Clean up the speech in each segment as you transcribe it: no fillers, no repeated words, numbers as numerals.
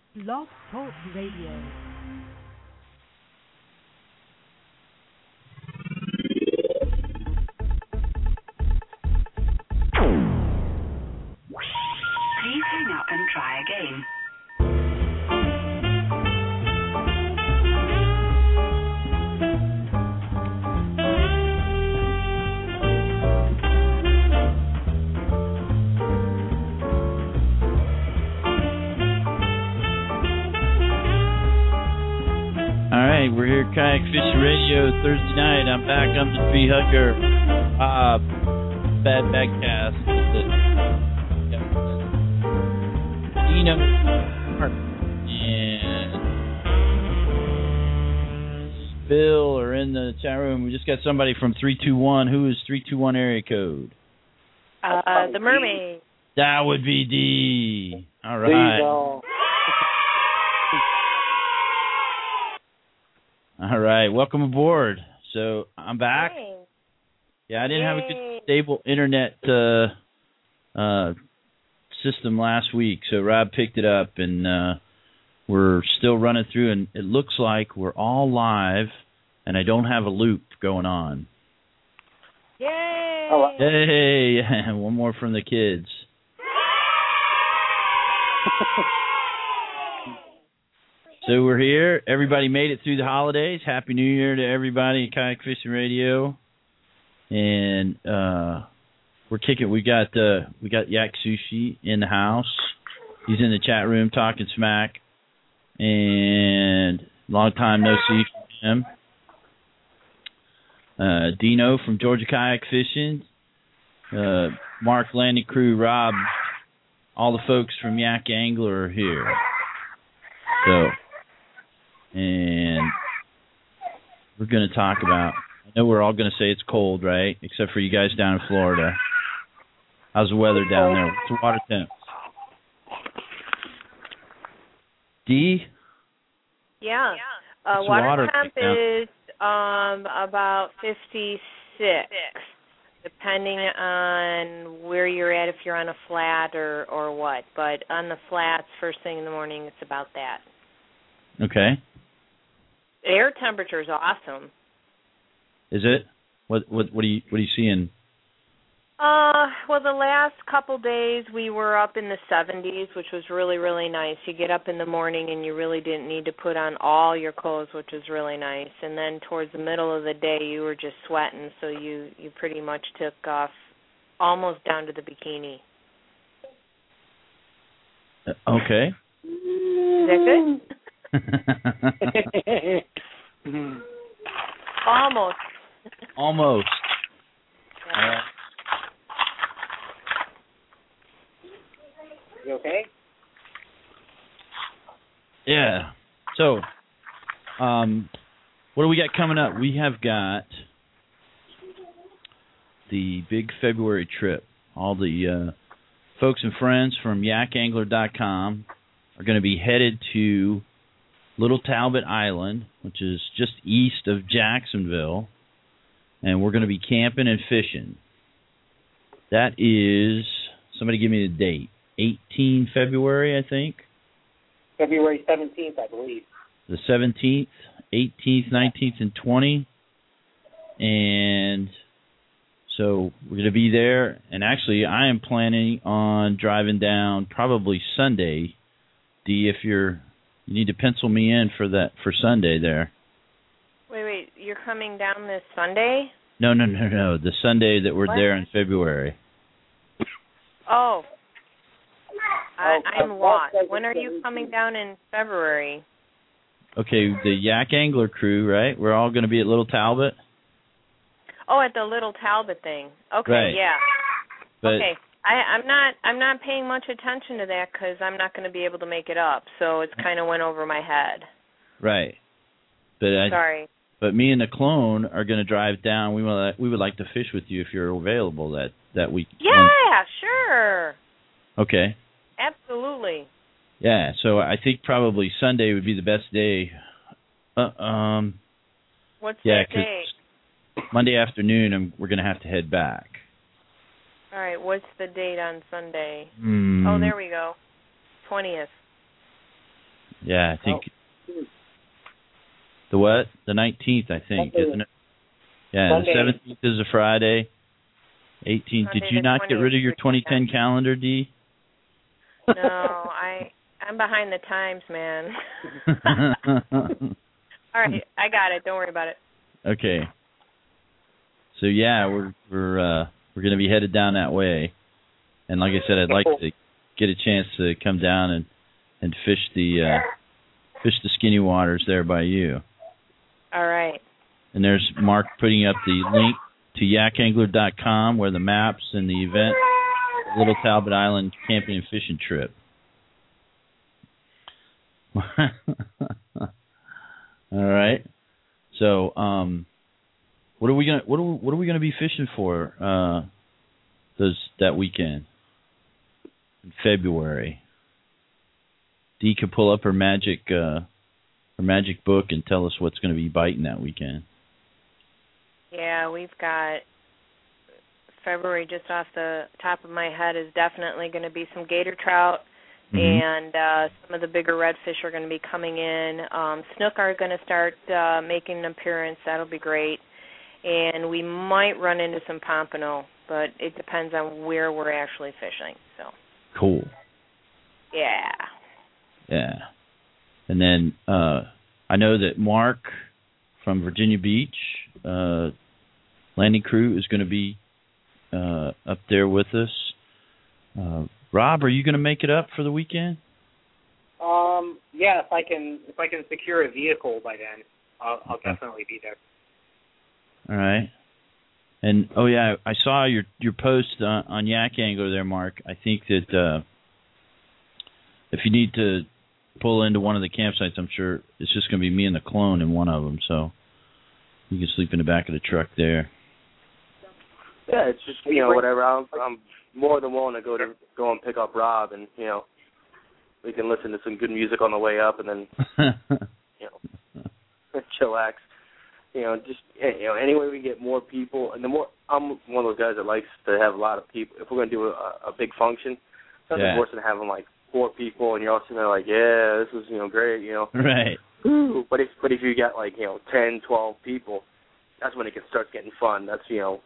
Blog Talk Radio. Please hang up and try again. All right, we're here at Kayak Fishing Radio Thursday night. I'm back. I'm the Tree Hugger. Bad Bagcast. Dino and Bill are in the chat room. We just got somebody from 321. Who is 321 area code? The mermaid. That would be D. All right. All right, welcome aboard. So I'm back. Hey. Yeah, I didn't have a good stable internet system last week, so Rob picked it up, and we're still running through, and it looks like we're all live, and I don't have a loop going on. Yay! Hey, one more from the kids. So we're here. Everybody made it through the holidays. Happy New Year to everybody at Kayak Fishing Radio. And we're kicking. We got Yak Sushi in the house. He's in the chat room talking smack. And long time no see from him. Dino from Georgia Kayak Fishing. Mark, Landy Crew, Rob, all the folks from Yak Angler are here. So. And we're going to talk about, I know we're all going to say it's cold, right? Except for you guys down in Florida. How's the weather down there? What's the water temp? D? Yeah. What's water the temp is about 56, depending on where you're at, if you're on a flat or what. But on the flats, first thing in the morning, it's about that. Okay. Air temperature is awesome. Is it? What are you seeing? Well, the last couple days we were up in the 70s, which was really, really nice. You get up in the morning and you really didn't need to put on all your clothes, which was really nice. And then towards the middle of the day, you were just sweating, so you pretty much took off almost down to the bikini. Okay. Is that good? Almost. Almost. You okay? Yeah. So, what do we got coming up? We have got the big February trip. All the folks and friends from yakangler.com are going to be headed to Little Talbot Island, which is just east of Jacksonville, and we're going to be camping and fishing. That is, somebody give me the date, 18 February, I think? February 17th, I believe. The 17th, 18th, 19th, and 20th. And so we're going to be there, and actually I am planning on driving down probably Sunday. D, if you need to pencil me in for Sunday there. Wait, you're coming down this Sunday? No. The Sunday that we're there in February. Oh. I'm lost. When are you coming down in February? Okay, the Yak Angler crew, right? We're all going to be at Little Talbot? Oh, at the Little Talbot thing. Okay, right. Yeah. But, okay. I'm not paying much attention to that because I'm not going to be able to make it up. So it's kind of went over my head. Right. Sorry. But me and the clone are going to drive down. We would like to fish with you if you're available that week. Yeah, sure. Okay. Absolutely. Yeah. So I think probably Sunday would be the best day. What's that day? Monday afternoon we're going to have to head back. All right, what's the date on Sunday? Oh, there we go. 20th. Yeah, I think the what? The 19th, I think, isn't it? Yeah, Sunday. The 17th is a Friday. 18th. Did you not get rid of your 2010 calendar, D? No, I'm behind the times, man. All right, I got it. Don't worry about it. Okay. So yeah, we're going to be headed down that way, and like I said, I'd like to get a chance to come down and fish the skinny waters there by you. All right. And there's Mark putting up the link to yakangler.com where the maps and the event, Little Talbot Island camping and fishing trip. All right. So, what are we gonna be fishing for that weekend in February? Dee could pull up her magic book and tell us what's going to be biting that weekend. Yeah, we've got February just off the top of my head is definitely going to be some gator trout, and some of the bigger redfish are going to be coming in. Snook are going to start making an appearance. That'll be great. And we might run into some pompano, but it depends on where we're actually fishing. So cool. Yeah. Yeah. And then I know that Mark from Virginia Beach landing crew is going to be up there with us. Rob, are you going to make it up for the weekend? Yeah, if I can secure a vehicle by then, I'll definitely be there. All right. And oh yeah, I saw your post on Yak Angler there, Mark. I think that if you need to pull into one of the campsites, I'm sure it's just going to be me and the clone in one of them, so you can sleep in the back of the truck there. Yeah, it's just whatever. I'm more than willing to go and pick up Rob, and we can listen to some good music on the way up, and then chillax. Just any way we can get more people, and the more I'm one of those guys that likes to have a lot of people. If we're going to do a big function, nothing worse than having like 4 people, and you're all sitting there like, yeah, this is great, Right. Woo. But if you got like 10, 12 people, that's when it starts getting fun. That's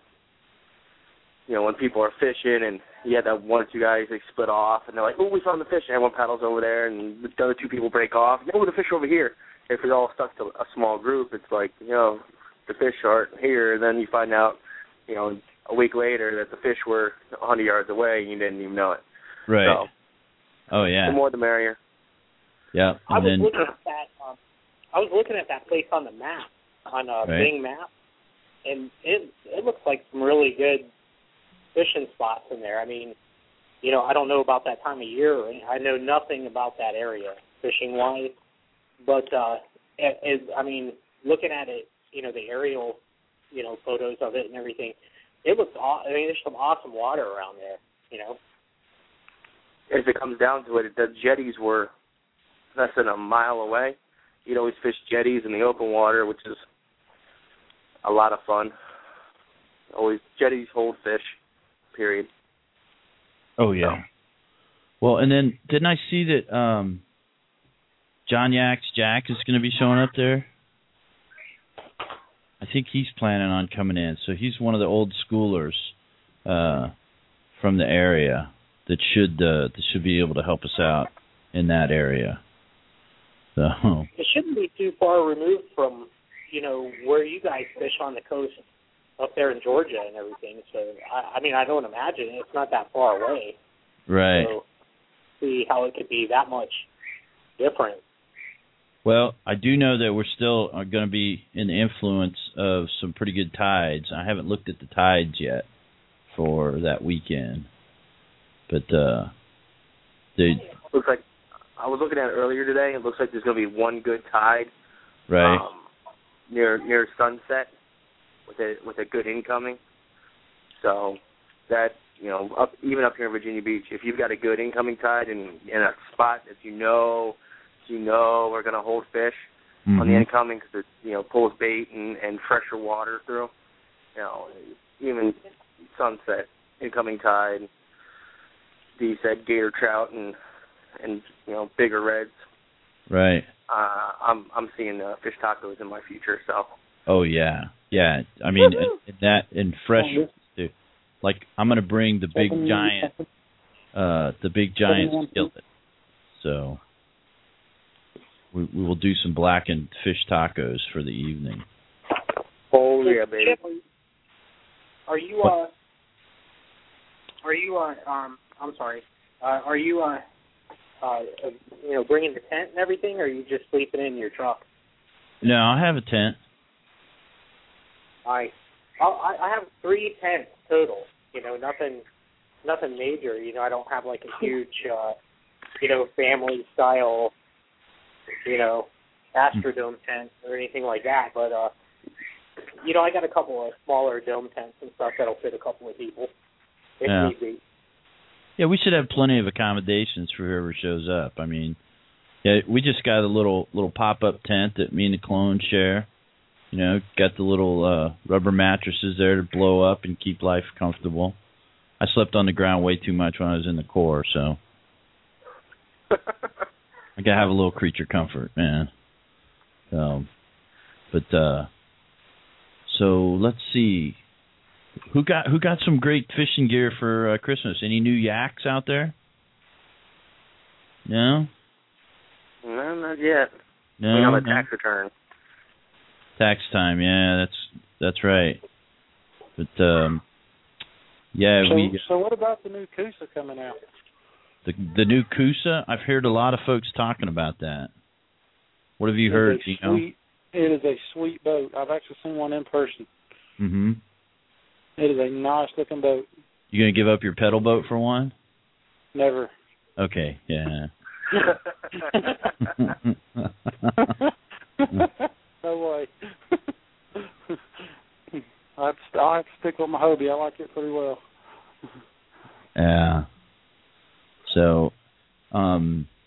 when people are fishing and you have that 1 or 2 guys, they split off and they're like, oh, we found the fish, and everyone paddles over there, and the other 2 people break off. No, the fish are over here. If you're all stuck to a small group, it's like, the fish aren't here. Then you find out, a week later that the fish were 100 yards away and you didn't even know it. Right. So, oh, yeah. The more the merrier. Yeah. I was looking at that place on the map, on a Bing map, and it looks like some really good fishing spots in there. I mean, I don't know about that time of year. I know nothing about that area fishing-wise. But, looking at it, the aerial, photos of it and everything, it looks awesome. There's some awesome water around there, If it comes down to it, the jetties were less than a mile away. You'd always fish jetties in the open water, which is a lot of fun. Always jetties hold fish, period. Oh, yeah. So. Well, and then didn't I see that John Yak's Jack is going to be showing up there? I think he's planning on coming in. So he's one of the old schoolers from the area that should be able to help us out in that area. So it shouldn't be too far removed from, where you guys fish on the coast up there in Georgia and everything. So, I don't imagine it's not that far away. Right. So see how it could be that much different. Well, I do know that we're still going to be in the influence of some pretty good tides. I haven't looked at the tides yet for that weekend, but looks like I was looking at it earlier today. It looks like there's going to be one good tide, right, near sunset with a good incoming. So that even up here in Virginia Beach, if you've got a good incoming tide in a spot that we're going to hold fish on the incoming because it pulls bait and fresher water through. Even sunset, incoming tide. Dee said gator trout and bigger reds. Right. I'm seeing fish tacos in my future. So. Oh yeah. I mean, and fresh too. Like I'm gonna bring the big giant skillet. So we will do some blackened fish tacos for the evening. Oh yeah, baby. Chip, are you I'm sorry. Are you bringing the tent and everything, or are you just sleeping in your truck? No, I have a tent. I have 3 tents total. Nothing major. I don't have like a huge, family style, Astrodome tent or anything like that. But I got a couple of smaller dome tents and stuff that'll fit a couple of people if need be. Yeah, we should have plenty of accommodations for whoever shows up. I mean, we just got a little pop-up tent that me and the clone share. Got the little rubber mattresses there to blow up and keep life comfortable. I slept on the ground way too much when I was in the Corps, so I gotta have a little creature comfort, man. So let's see. Who got some great fishing gear for Christmas? Any new yaks out there? No? No, not yet. No. We have a tax return. Tax time, yeah, that's right. But So what about the new Coosa coming out? The new Coosa? I've heard a lot of folks talking about that. What have you heard? It is a sweet boat. I've actually seen one in person. Mm-hmm. It is a nice looking boat. You gonna give up your pedal boat for one? Never. Okay, yeah. No way. I have to stick with my Hobie. I like it pretty well. Yeah. So, all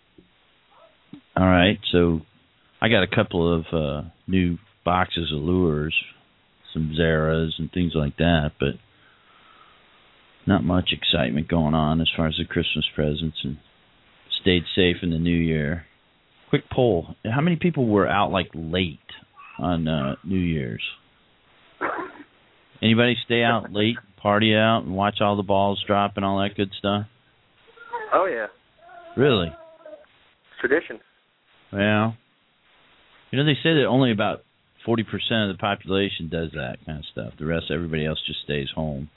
right. So, I got a couple of new boxes of lures, some Zeras and things like that, but not much excitement going on as far as the Christmas presents, and stayed safe in the new year. Quick poll: how many people were out late on New Year's? Anybody stay out late, party out, and watch all the balls drop and all that good stuff? Oh yeah. Really? It's tradition. Well, they say that only about 40% of the population does that kind of stuff. The rest, everybody else just stays home.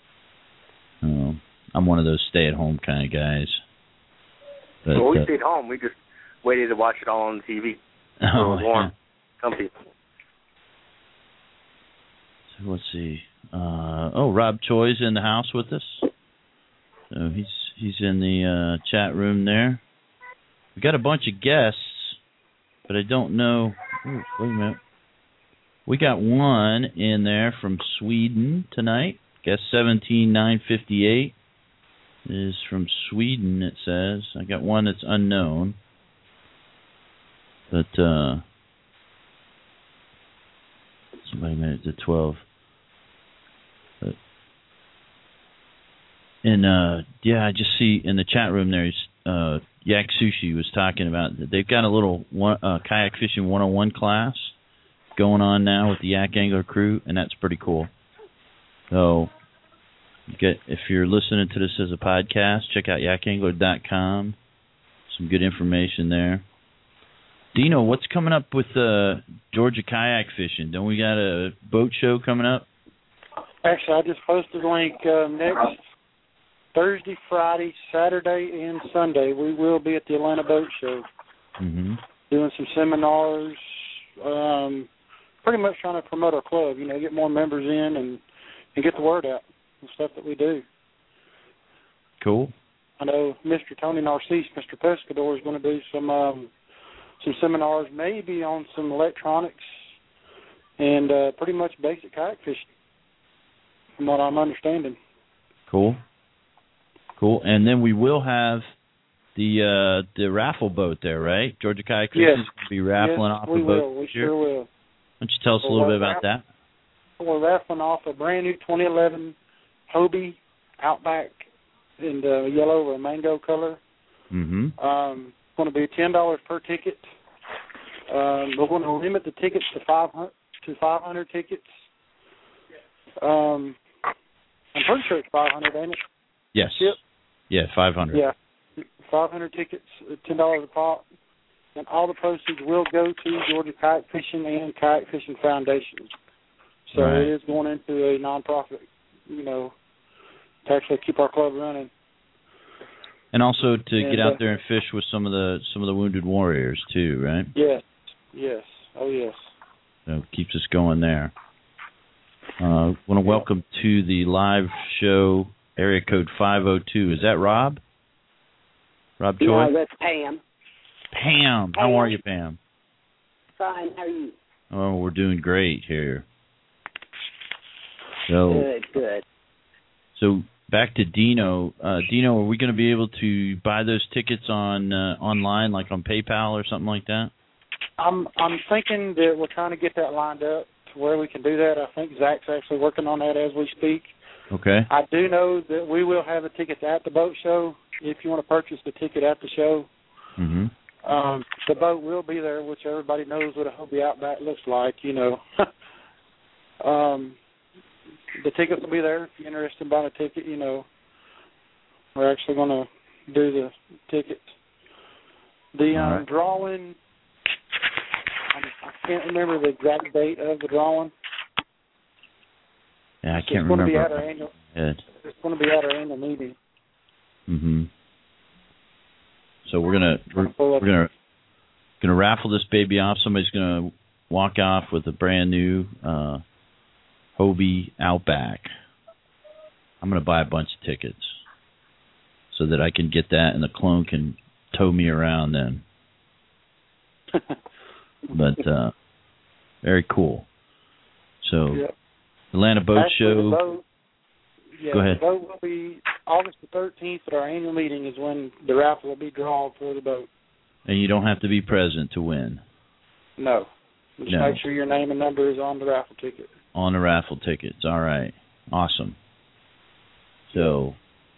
I'm one of those stay-at-home kind of guys. But, we stayed home. We just waited to watch it all on TV. It was warm, comfy. So let's see. Rob Choi's in the house with us. So he's in the chat room there. We got a bunch of guests, but I don't know. Ooh, wait a minute. We got one in there from Sweden tonight. Guest 17958 is from Sweden, it says. I got one that's unknown. But somebody made it to 12. I just see in the chat room there, Yak Sushi was talking about that they've got a little kayak fishing 101 class going on now with the Yak Angler crew, and that's pretty cool. So, if you're listening to this as a podcast, check out yakangler.com. Some good information there. Dino, what's coming up with Georgia kayak fishing? Don't we got a boat show coming up? Actually, I just posted a link next Thursday, Friday, Saturday, and Sunday. We will be at the Atlanta Boat Show doing some seminars, pretty much trying to promote our club, get more members in and get the word out and stuff that we do. Cool. I know Mr. Tony Narcisse, Mr. Pescador, is going to do some seminars, maybe on some electronics and pretty much basic kayak fishing, from what I'm understanding. Cool. And then we will have the raffle boat there, right? Georgia Kayak Fishing is going to be raffling off a boat. We sure will. Why don't you tell us a little bit about that? We're raffling off a brand new 2011 Hobie Outback in the yellow or mango color. going to be $10 per ticket. We're going to limit the tickets to 500 tickets. I'm pretty sure it's 500, ain't it? Yes. Yep. Yeah, 500. Yeah, 500 tickets, $10 a pop, and all the proceeds will go to Georgia Kayak Fishing and Kayak Fishing Foundation. So It is going into a nonprofit, to actually keep our club running. And also to get out there and fish with some of the wounded warriors too, right? Yes. Oh yes. So it keeps us going there. I want to welcome to the live show area code 502. Is that Rob? Rob Choi? No, that's Pam. Pam. How are you, Pam? Fine. How are you? Oh, we're doing great here. So Good. So back to Dino. Dino, are we going to be able to buy those tickets online, like on PayPal or something like that? I'm thinking that we're trying to get that lined up to where we can do that. I think Zach's actually working on that as we speak. Okay. I do know that we will have the tickets at the boat show if you want to purchase the ticket at the show. Mm-hmm. The boat will be there, which everybody knows what a Hobie Outback looks like, The tickets will be there if you're interested in buying a ticket, We're actually going to do the tickets. The drawing, I can't remember the exact date of the drawing. Yeah, I can't remember. It's going to be at our annual meeting. Mm-hmm. So we're gonna raffle this baby off. Somebody's gonna walk off with a brand new Hobie Outback. I'm gonna buy a bunch of tickets so that I can get that, and the clone can tow me around then. But very cool. So Atlanta Boat Show. Go ahead. The boat will be August the 13th at our annual meeting is when the raffle will be drawn for the boat. And you don't have to be present to win. No. Just make sure your name and number is on the raffle ticket. On the raffle tickets. All right. Awesome. So,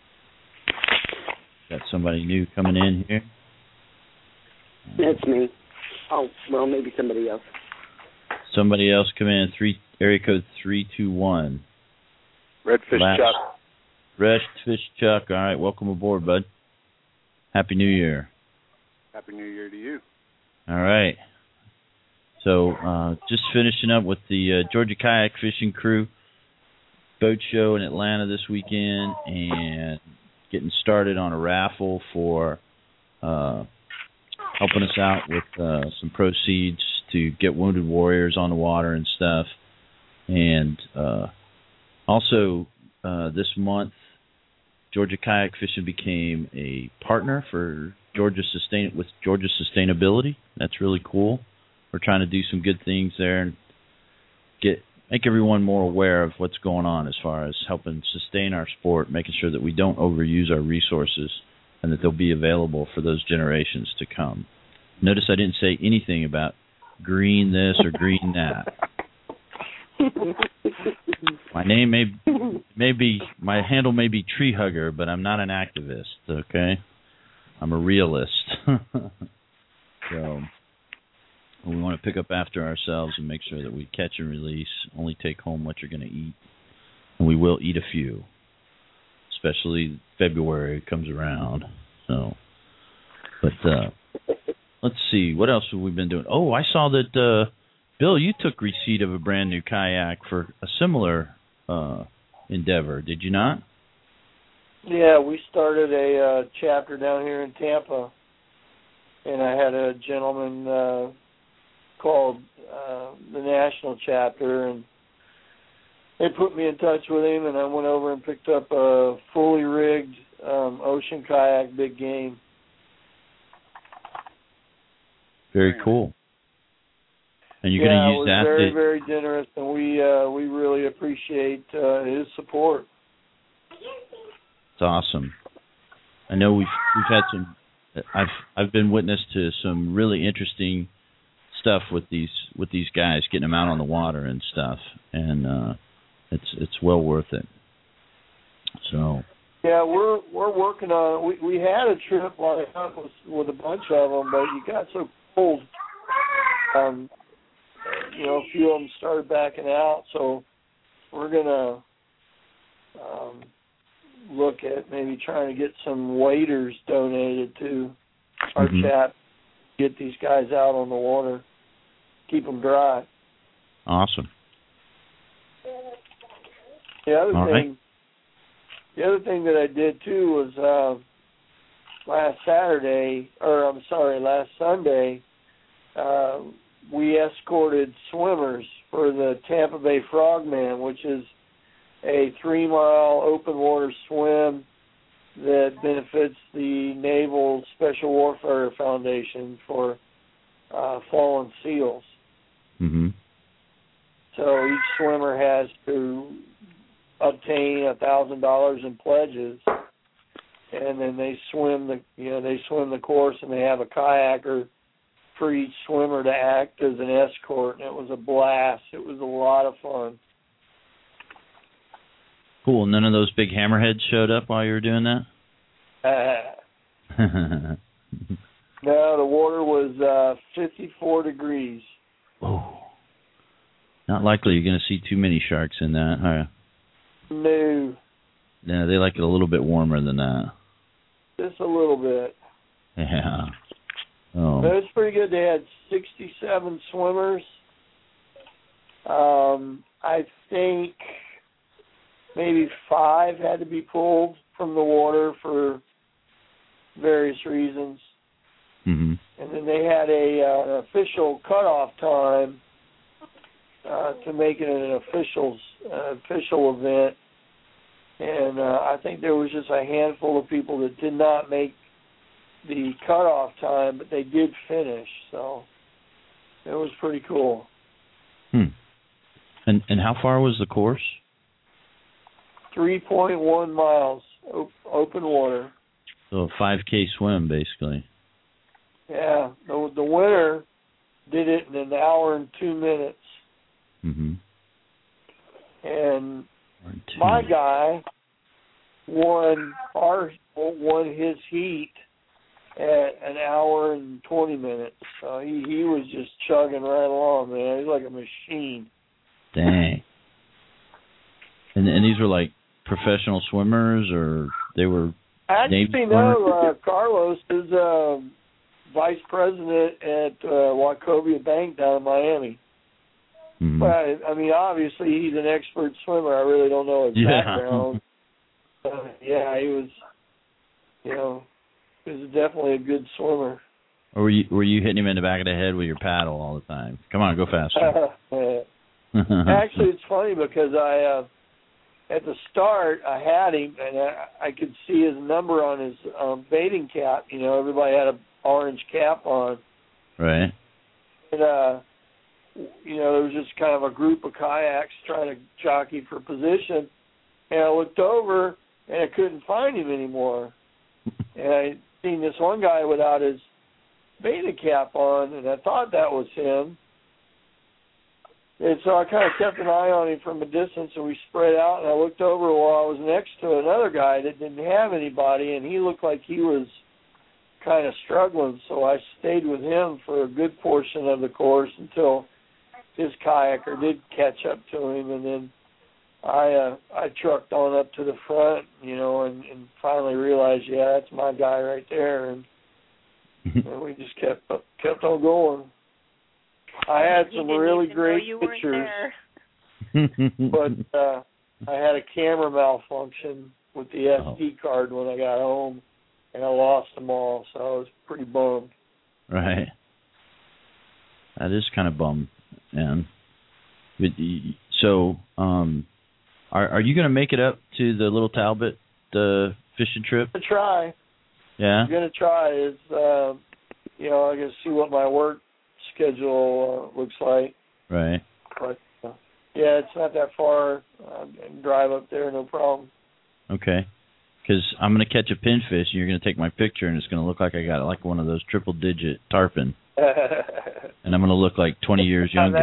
got somebody new coming in here. That's me. Oh, well, maybe somebody else. Somebody else come in. Area code 321. Redfish Chuck. Redfish Chuck. All right. Welcome aboard, bud. Happy New Year. Happy New Year to you. All right. So just finishing up with the Georgia Kayak Fishing Crew boat show in Atlanta this weekend and getting started on a raffle for helping us out with some proceeds to get wounded warriors on the water and stuff. And also this month, Georgia Kayak Fishing became a partner for Georgia Sustainability. That's really cool. We're trying to do some good things there and make everyone more aware of what's going on as far as helping sustain our sport, making sure that we don't overuse our resources and that they'll be available for those generations to come. Notice I didn't say anything about green this or green that. My name may be my handle may be Tree Hugger, but I'm not an activist, okay? I'm a realist. So we want to pick up after ourselves and make sure that we catch and release, only take home what you're going to eat. And we will eat a few, especially February comes around. So, but let's see, what else have we been doing? Oh, I saw that, Bill, you took receipt of a brand new kayak for a similar endeavor, did you not? Yeah, we started a chapter down here in Tampa, and I had a gentleman called the national chapter, and they put me in touch with him, and I went over and picked up a fully rigged ocean kayak, big game. Very cool. And you're going to use that? Yeah, very generous, and we really appreciate his support. It's awesome. I know we've had some. I've been witness to some really interesting stuff with these guys, getting them out on the water and stuff, and it's well worth it. So Yeah, we're working on. We had a trip lined up with a bunch of them, but you got so cold. A few of them started backing out, so we're gonna look at maybe trying to get some waders donated to our chat. Get these guys out on the water, keep them dry. Awesome. The other thing that I did too was last Sunday, we escorted swimmers for the Tampa Bay Frogman, which is a 3-mile open water swim that benefits the Naval Special Warfare Foundation for fallen SEALs. Mm-hmm. So each swimmer has to obtain $1,000 in pledges, and then they swim the course, and they have a kayaker for each swimmer to act as an escort. And it was a blast. It was a lot of fun. Cool. None of those big hammerheads showed up while you were doing that? No, the water was 54 degrees. Oh. Not likely you're going to see too many sharks in that, huh? No. Yeah, they like it a little bit warmer than that. Just a little bit. Yeah. Oh. But it's pretty good. They had 67 swimmers. I think maybe 5 had to be pulled from the water for various reasons. Mm-hmm. And then they had an official cutoff time to make it an official event. And I think there was just a handful of people that did not make the cutoff time, but they did finish. So it was pretty cool. And how far was the course? 3.1 miles, open water. So a 5K swim, basically. Yeah, the winner did it in an hour and 2 minutes. Mm-hmm. And my guy won his heat at an hour and 20 minutes. So he was just chugging right along, man. He's like a machine. Dang. And these were like professional swimmers, or they were? Actually, no. Carlos is vice president at Wachovia Bank down in Miami. Mm-hmm. But I mean, obviously, he's an expert swimmer. I really don't know his background. Yeah, he was. He was definitely a good swimmer. Or were you hitting him in the back of the head with your paddle all the time? Come on, go faster. Actually, it's funny because at the start, I had him, and I could see his number on his baiting cap. Everybody had an orange cap on. Right. And, there was just kind of a group of kayaks trying to jockey for position. And I looked over, and I couldn't find him anymore. And I seen this one guy without his baiting cap on, and I thought that was him. And so I kind of kept an eye on him from a distance, and we spread out, and I looked over while I was next to another guy that didn't have anybody, and he looked like he was kind of struggling, so I stayed with him for a good portion of the course until his kayaker did catch up to him, and then I trucked on up to the front, and finally realized, yeah, that's my guy right there, and we just kept on going. I had some really great pictures, but I had a camera malfunction with the SD card when I got home, and I lost them all, so I was pretty bummed. Right. That is kind of bummed, man. So, are you going to make it up to the Little Talbot fishing trip? I'm going to try. Yeah? I'm going to try. It's, I got to see what my work schedule looks like. Right. But, yeah, it's not that far. I can drive up there, no problem. Okay. Because I'm going to catch a pinfish, and you're going to take my picture, and it's going to look like I got like one of those triple-digit tarpon. And I'm going to look like 20 years younger.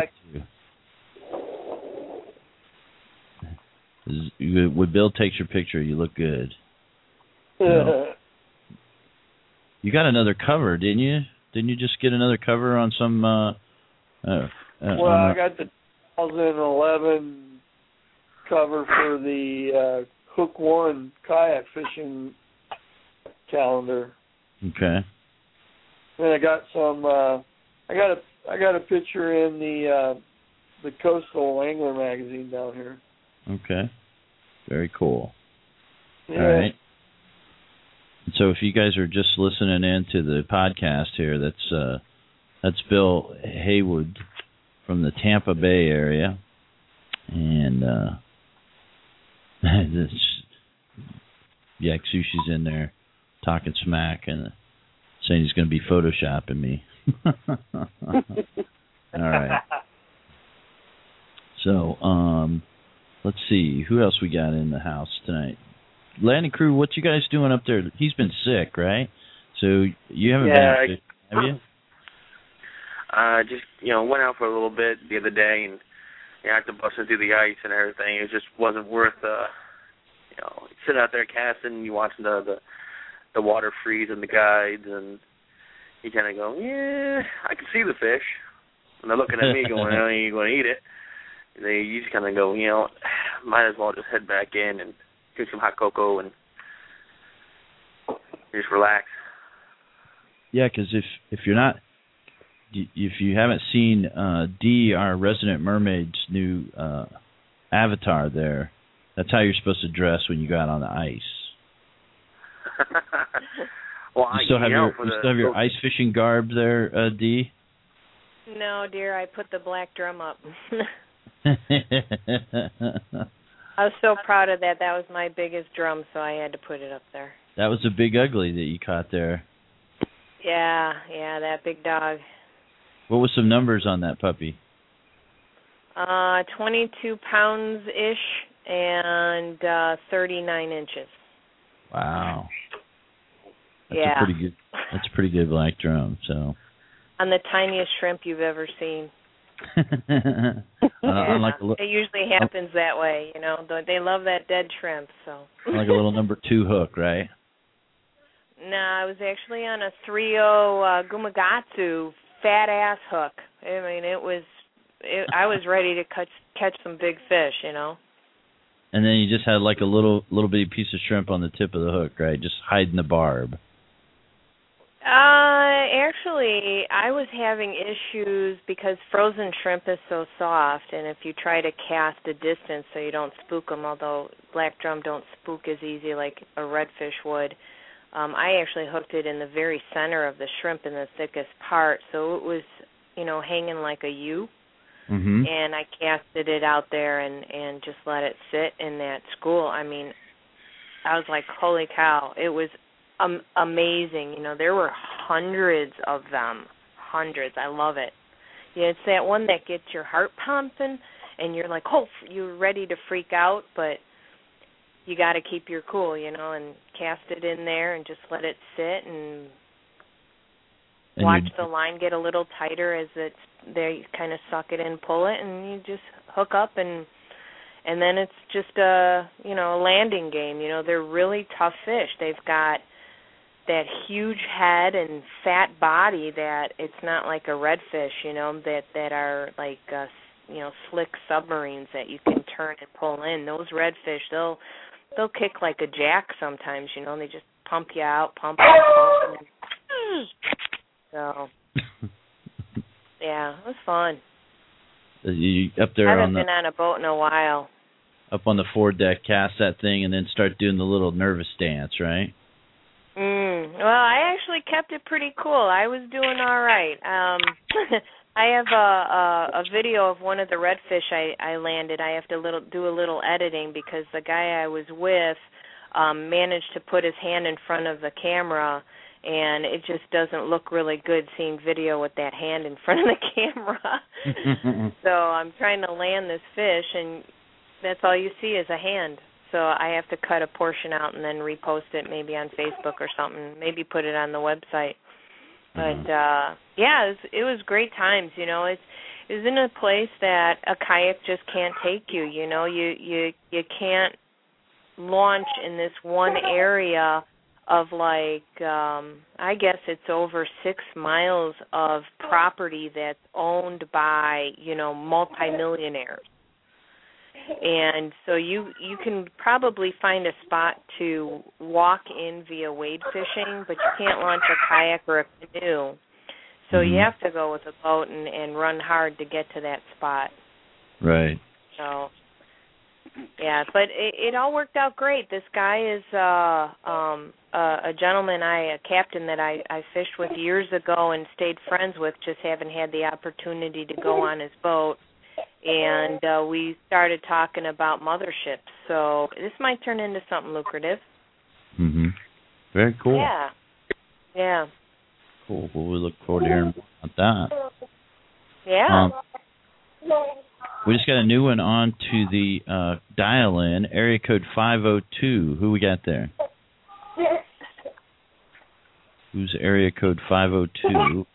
When Bill takes your picture, you look good. No. You got another cover, didn't you? Didn't you just get another cover on some? Well, I got the 2011 cover for the Hook One kayak fishing calendar. Okay. And I got some. I got a picture in the Coastal Angler magazine down here. Okay. Very cool. Yeah. All right. So if you guys are just listening in to the podcast here, that's Bill Haywood from the Tampa Bay area, and Yak Sushi's in there talking smack and saying he's going to be photoshopping me. All right. So let's see who else we got in the house tonight. Landing crew, what you guys doing up there? He's been sick, right? So you haven't been sick, have you? Just went out for a little bit the other day, and after busting through the ice and everything, it just wasn't worth sitting out there casting. You watching the water freeze and the guides, and you kind of go, yeah, I can see the fish, and they're looking at me going, oh, you going to eat it? You just kind of go, might as well just head back in and drink some hot cocoa and just relax. Yeah, because if you're not, if you haven't seen Dee, our resident mermaid's new avatar there, that's how you're supposed to dress when you go out on the ice. Well, you still have your ice fishing garb there, Dee? No, dear, I put the black drum up. I was so proud of that. That was my biggest drum, so I had to put it up there. That was a big ugly that you caught there. Yeah, that big dog. What was some numbers on that puppy? 22 pounds-ish and 39 inches. Wow. That's a pretty good black drum, so. On the tiniest shrimp you've ever seen. It usually happens that way, They love that dead shrimp, so. Like a little number 2 hook, right? No, I was actually on a 3.0 Gumagatsu fat-ass hook. I mean, I was ready to catch some big fish, And then you just had like a little bitty piece of shrimp on the tip of the hook, right? Just hiding the barb. Actually, I was having issues because frozen shrimp is so soft, and if you try to cast a distance so you don't spook them, although black drum don't spook as easy like a redfish would, I actually hooked it in the very center of the shrimp in the thickest part, so it was, hanging like a U. Mm-hmm. And I casted it out there and just let it sit in that school. I mean, I was like, holy cow, it was amazing. There were hundreds of them. Hundreds. I love it. Yeah, it's that one that gets your heart pumping, and you're like, oh, you're ready to freak out, but you got to keep your cool, and cast it in there and just let it sit and watch the line get a little tighter as it's there. You kind of suck it in, pull it, and you just hook up, and then it's just a landing game. They're really tough fish. They've got that huge head and fat body that it's not like a redfish, that are like slick submarines that you can turn and pull in. Those redfish, they'll kick like a jack sometimes, they just pump you out, pump. So, yeah, it was fun. You up there I haven't been on a boat in a while. Up on the foredeck, cast that thing, and then start doing the little nervous dance, right? Well, I actually kept it pretty cool. I was doing all right. I have a video of one of the redfish I landed. I have to do a little editing because the guy I was with managed to put his hand in front of the camera, and it just doesn't look really good seeing video with that hand in front of the camera. So I'm trying to land this fish, and that's all you see is a hand. So I have to cut a portion out and then repost it maybe on Facebook or something, maybe put it on the website. But, yeah, it was great times, It was in a place that a kayak just can't take you, You can't launch in this one area of I guess it's over 6 miles of property that's owned by, multimillionaires. And so you can probably find a spot to walk in via wade fishing, but you can't launch a kayak or a canoe. So you have to go with a boat and run hard to get to that spot. Right. So, yeah, but it all worked out great. This guy is a gentleman, a captain that I fished with years ago and stayed friends with, just haven't had the opportunity to go on his boat. And we started talking about motherships. So this might turn into something lucrative. Very cool. Yeah. Yeah. Cool. Well, we look forward to hearing more about that. Yeah. We just got a new one on to the dial-in, area code 502. Who we got there? Who's area code 502?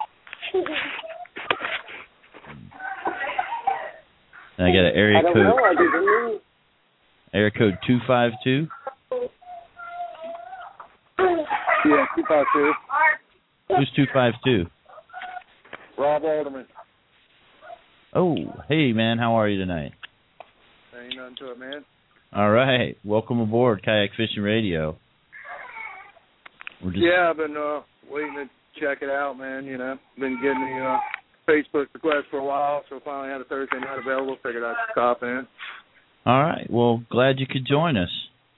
I got an area code. Area code 252. Yeah, 252. Who's 252? Rob Alderman. Oh, hey man, how are you tonight? Ain't nothing to it, man. All right, welcome aboard Kayak Fishing Radio. Yeah, I've been waiting to check it out, man. Been getting the Facebook request for a while, so finally had a Thursday night available. Figured I'd stop in. All right, well, glad you could join us.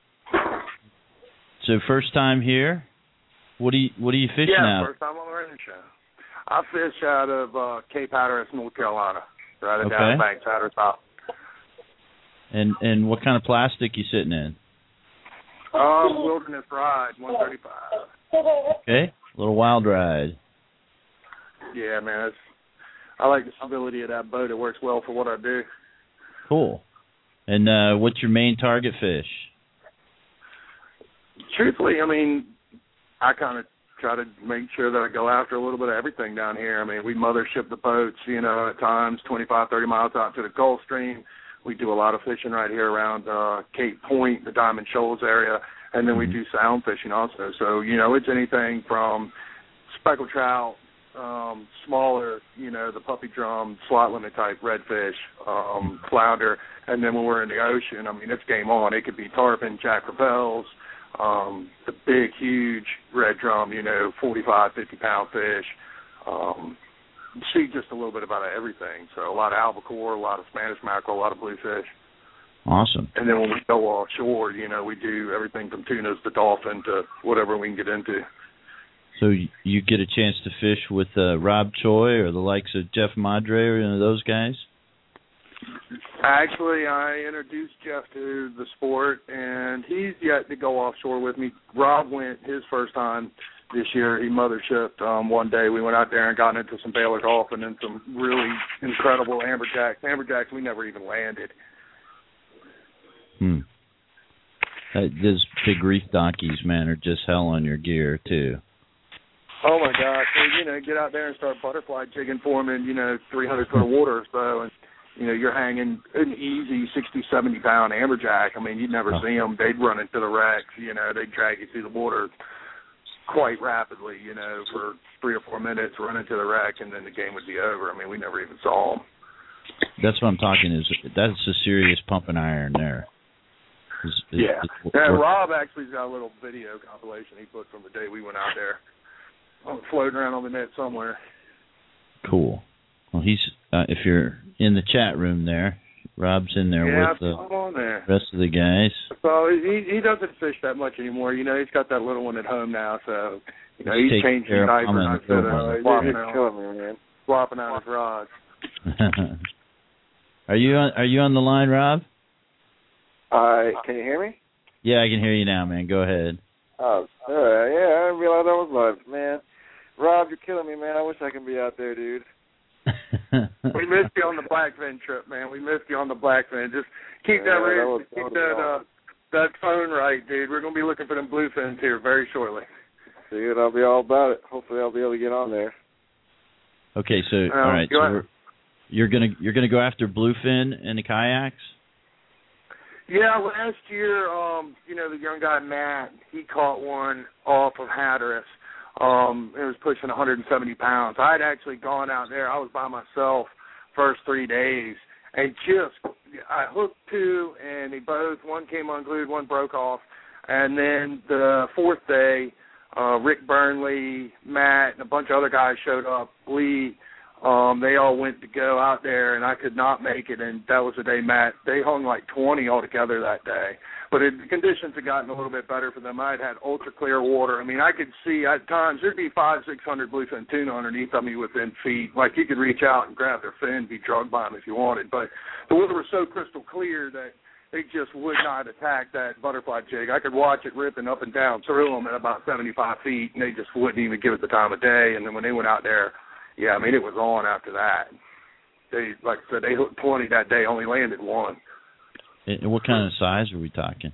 So first time here. What are you fishing out? Yeah, first time on the radio show. I fish out of Cape Hatteras, North Carolina, right at down Banks, Hatteras Top. And what kind of plastic you sitting in? Wilderness Ride, 135. Okay, a little wild ride. Yeah, man, I like the stability of that boat. It works well for what I do. Cool. And what's your main target fish? Truthfully, I kind of try to make sure that I go after a little bit of everything down here. We mothership the boats, at times 25, 30 miles out to the Gulf Stream. We do a lot of fishing right here around Cape Point, the Diamond Shoals area, and then we do sound fishing also. So, it's anything from speckled trout, smaller, the puppy drum, slot limit type redfish, flounder, and then when we're in the ocean, it's game on. It could be tarpon, jack rappels, the big, huge red drum, 45, 50-pound fish. See just a little bit about everything. So a lot of albacore, a lot of Spanish mackerel, a lot of bluefish. Awesome. And then when we go offshore, we do everything from tunas to dolphin to whatever we can get into. So you get a chance to fish with Rob Choi or the likes of Jeff Madre or any of those guys? Actually, I introduced Jeff to the sport, and he's yet to go offshore with me. Rob went his first time this year. He mothershipped one day. We went out there and got into some Baylor dolphin and some really incredible amberjacks. Amberjacks we never even landed. Those big reef donkeys, man, are just hell on your gear, too. Oh, my gosh. So, get out there and start butterfly jigging for them in, 300 foot of water or so, and you're hanging an easy 60, 70-pound amberjack. You'd never see them. They'd run into the wrecks. They'd drag you through the water quite rapidly, for 3 or 4 minutes, run into the wreck, and then the game would be over. We never even saw them. That's what I'm talking is that's a serious pumping iron there. Rob actually's got a little video compilation he put from the day we went out there. Floating around on the net somewhere. Cool. Well, he's if you're in the chat room there, Rob's in there with the rest of the guys. So he doesn't fish that much anymore. He's got that little one at home now, so he's changing his diaper instead of swapping out his rods. Are you on the line, Rob? Can you hear me? Yeah, I can hear you now, man. Go ahead. Oh, yeah, I didn't realize I was live, man. Rob, you're killing me, man. I wish I could be out there, dude. We missed you on the Blackfin trip, man. We missed you on the Blackfin. Just keep that phone right, dude. We're gonna be looking for them bluefins here very shortly. Dude, I'll be all about it. Hopefully, I'll be able to get on there. Okay, so all right, so you're gonna go after bluefin in the kayaks? Yeah, last year, the young guy, Matt, he caught one off of Hatteras. It was pushing 170 pounds. I'd actually gone out there. I was by myself first 3 days. And I hooked two, and one came unglued, one broke off. And then the fourth day, Rick Burnley, Matt, and a bunch of other guys showed up. Lee, they all went to go out there, and I could not make it. And that was the day they hung like 20 altogether that day. But the conditions had gotten a little bit better for them. I'd had ultra clear water. I mean, I could see at times there'd be 500-600 bluefin tuna underneath of me within feet. Like you could reach out and grab their fin, be drugged by them if you wanted. But the water was so crystal clear that they just would not attack that butterfly jig. I could watch it ripping up and down through them at about 75 feet, and they just wouldn't even give it the time of day. And then when they went out there, yeah, I mean, it was on after that. Like I said, they hooked 20 that day, only landed one. And what kind of size are we talking?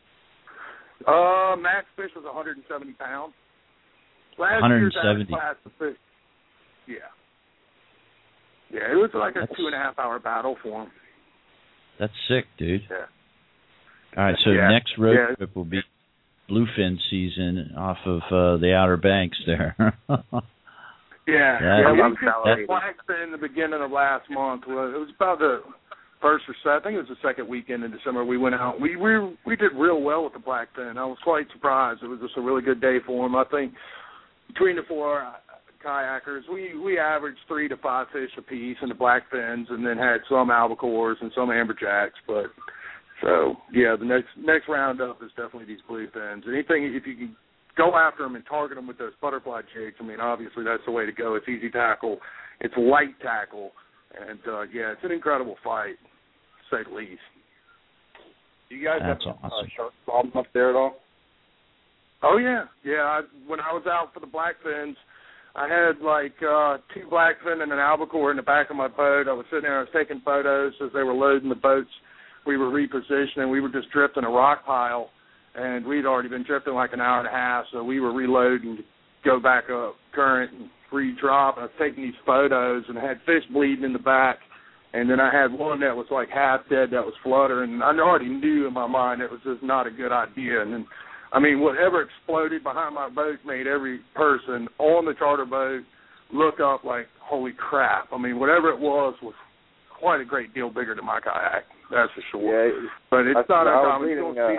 Max fish was 170 pounds. Last 170. Year's class of fish. Yeah. Yeah, it was like a 2.5 hour battle for him. That's sick, dude. Yeah. All right, so next road trip will be bluefin season off of the Outer Banks there. We did blackfin in the beginning of last month. It was about the first or second. I think it was the second weekend in December. We went out. We did real well with the blackfin. I was quite surprised. It was just a really good day for them. I think between the four kayakers, we averaged 3 to 5 fish apiece in the blackfins, and then had some albacores and some amberjacks. But so yeah, the next roundup is definitely these bluefins. Anything if you can go after them and target them with those butterfly jigs. I mean, obviously that's the way to go. It's easy tackle. It's light tackle. And, it's an incredible fight, to say the least. Do you guys have shark problem up there at all? Oh, yeah. Yeah, when I was out for the blackfins, I had like 2 blackfin and an albacore in the back of my boat. I was sitting there, I was taking photos as they were loading the boats. We were repositioning. We were just drifting a rock pile, and we'd already been drifting like an hour and a half, so we were reloading to go back up current and re-drop. I was taking these photos, and I had fish bleeding in the back, and then I had one that was like half dead that was fluttering, and I already knew in my mind it was just not a good idea. And then, I mean, whatever exploded behind my boat made every person on the charter boat look up like, holy crap. I mean, whatever it was quite a great deal bigger than my kayak, that's for sure. Yeah, but it's not uncommon.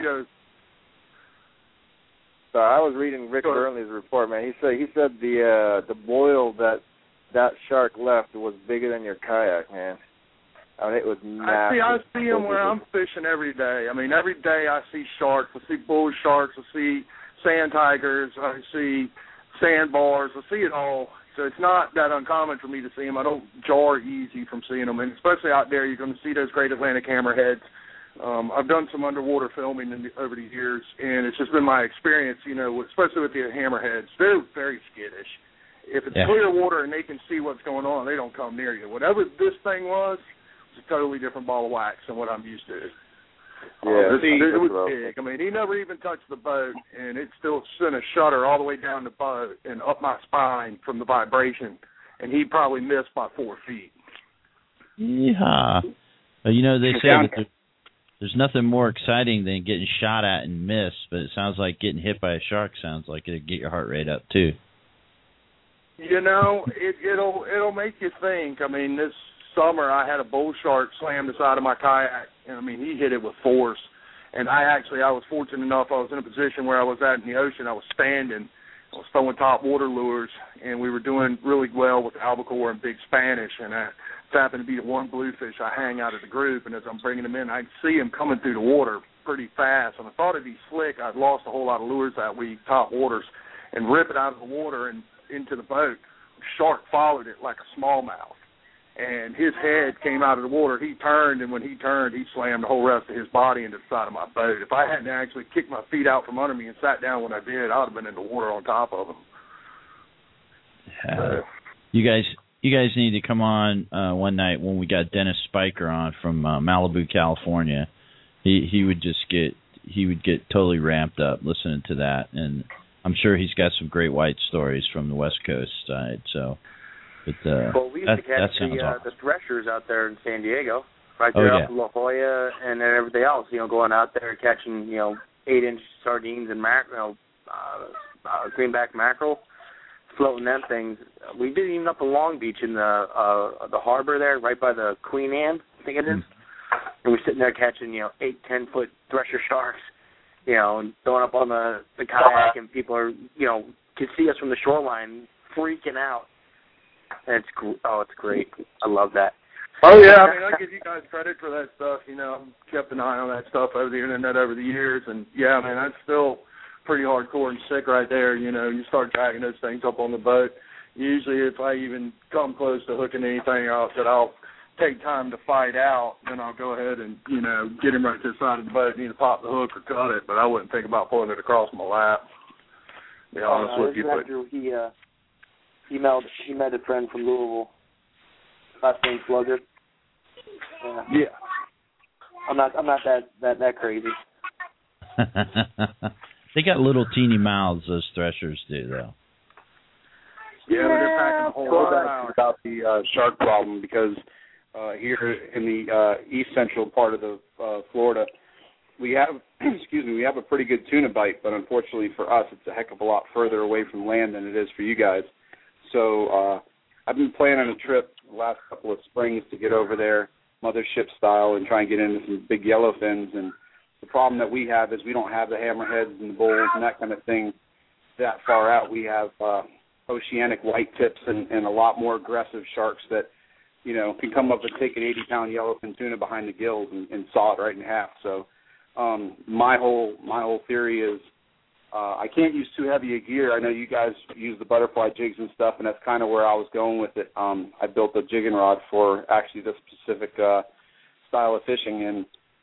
So I was reading Rick Burnley's report, man. He said the boil that shark left was bigger than your kayak, man. I mean, it was massive. I see them where I'm fishing every day. I mean, every day I see sharks. I see bull sharks. I see sand tigers. I see sandbars. I see it all. So it's not that uncommon for me to see them. I don't jar easy from seeing them. And especially out there, you're going to see those great Atlantic hammerheads. I've done some underwater filming over the years, and it's just been my experience, especially with the hammerheads. They're very skittish. If it's clear water and they can see what's going on, they don't come near you. Whatever this thing was a totally different ball of wax than what I'm used to. It was big. I mean, he never even touched the boat, and it still sent a shudder all the way down the boat and up my spine from the vibration, and he probably missed by 4 feet. Yeah. They say that there's nothing more exciting than getting shot at and miss, but it sounds like getting hit by a shark sounds like it'll get your heart rate up too. It'll make you think. I mean, this summer I had a bull shark slam the side of my kayak, and I mean, he hit it with force. And I was fortunate enough, I was in a position where I was in the ocean. I was standing. I was throwing top water lures, and we were doing really well with albacore and big Spanish, and it happened to be the one bluefish I hang out of the group, and as I'm bringing him in, I could see him coming through the water pretty fast, and I thought it'd be slick. I'd lost a whole lot of lures that week, top waters, and rip it out of the water and into the boat. The shark followed it like a smallmouth, and his head came out of the water. He turned, and when he turned, he slammed the whole rest of his body into the side of my boat. If I hadn't actually kicked my feet out from under me and sat down when I did, I would have been in the water on top of him. You guys need to come on one night when we got Dennis Spiker on from Malibu, California. He would get totally ramped up listening to that, and I'm sure he's got some great white stories from the West Coast side. So, we used to catch the Threshers out there in San Diego. right there off of La Jolla and everything else. Going out there catching 8-inch sardines and greenback mackerel, floating them things. We did even up in Long Beach in the harbor there, right by the Queen Anne, I think it is. And we're sitting there catching 8-10 foot thresher sharks, and throwing up on the kayak, and people are can see us from the shoreline freaking out. And it's great. I love that. Oh yeah, I mean, I give you guys credit for that stuff. I've kept an eye on that stuff over the internet over the years, and yeah, man, that's still pretty hardcore and sick right there. You start dragging those things up on the boat. Usually, if I even come close to hooking anything else that I'll take time to fight out, then I'll go ahead and get him right to the side of the boat and either pop the hook or cut it. But I wouldn't think about pulling it across my lap. To be honest with you, after he met a friend from Louisville, last name Slugger. Yeah. I'm not that crazy. They got little teeny mouths, those threshers do, though. Yeah, but they're packing a whole lot of power. About the shark problem, because here in the east central part of the Florida, we have we have a pretty good tuna bite, but unfortunately for us, it's a heck of a lot further away from land than it is for you guys. So I've been planning a trip the last couple of springs to get over there, mothership style, and try and get into some big yellowfins. And the problem that we have is we don't have the hammerheads and the bulls and that kind of thing that far out. We have oceanic white tips and a lot more aggressive sharks that, can come up and take an 80-pound yellowfin tuna behind the gills and saw it right in half. So my whole theory is I can't use too heavy a gear. I know you guys use the butterfly jigs and stuff, and that's kind of where I was going with it. I built a jigging rod for actually this specific style of fishing, and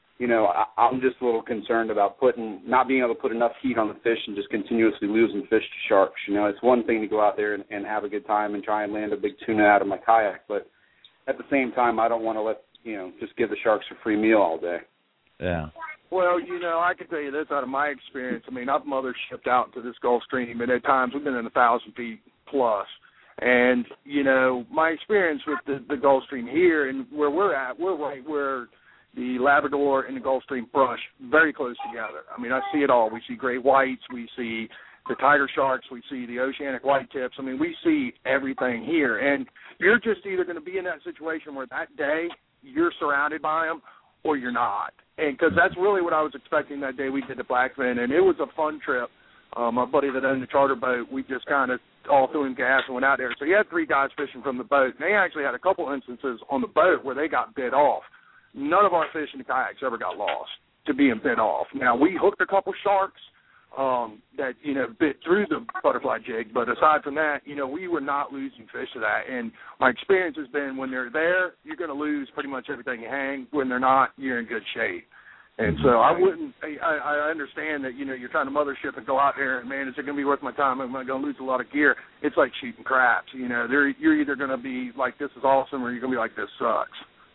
I'm just a little concerned about not being able to put enough heat on the fish and just continuously losing fish to sharks. It's one thing to go out there and have a good time and try and land a big tuna out of my kayak, but at the same time, I don't want to let just give the sharks a free meal all day. Yeah. Well, I can tell you this out of my experience. I mean, I've mothershipped out to this Gulf Stream, and at times we've been in 1,000 feet plus. And, my experience with the Gulf Stream here and where we're at, we're right where the Labrador and the Gulf Stream brush very close together. I mean, I see it all. We see great whites. We see the tiger sharks. We see the oceanic white tips. I mean, we see everything here. And you're just either going to be in that situation where that day you're surrounded by them or you're not. And because that's really what I was expecting that day we did the Blackfin, and it was a fun trip. My buddy that owned the charter boat, we just kind of all threw him gas and went out there. So he had 3 guys fishing from the boat, and they actually had a couple instances on the boat where they got bit off. None of our fish in the kayaks ever got lost to being bit off. Now, we hooked a couple sharks that, bit through the butterfly jig, but aside from that, we were not losing fish to that. And my experience has been when they're there, you're going to lose pretty much everything you hang. When they're not, you're in good shape. And so I understand that, you're trying to mothership and go out there and, man, is it going to be worth my time? Am I going to lose a lot of gear? It's like shooting craps. You're either going to be like, this is awesome, or you're going to be like, this sucks.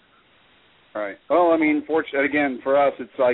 Right. Well, I mean, fortunately, again, for us, it's like,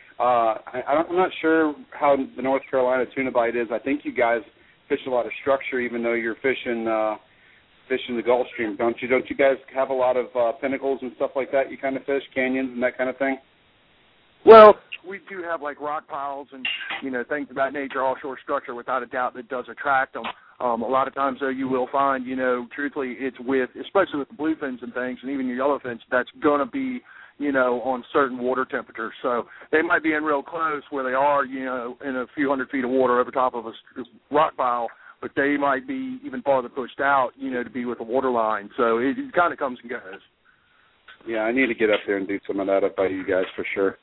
I'm not sure how the North Carolina tuna bite is. I think you guys fish a lot of structure, even though you're fishing the Gulf Stream, don't you? Don't you guys have a lot of pinnacles and stuff like that? You kind of fish canyons and that kind of thing. Well, we do have like rock piles and things of that nature, offshore structure, without a doubt, that does attract them. A lot of times, though, you will find, truthfully, it's especially with the bluefins and things, and even your yellowfins, that's going to be, on certain water temperatures. So they might be in real close where they are, in a few hundred feet of water over top of a rock pile, but they might be even farther pushed out, to be with the water line. So it kind of comes and goes. Yeah, I need to get up there and do some of that up by you guys for sure.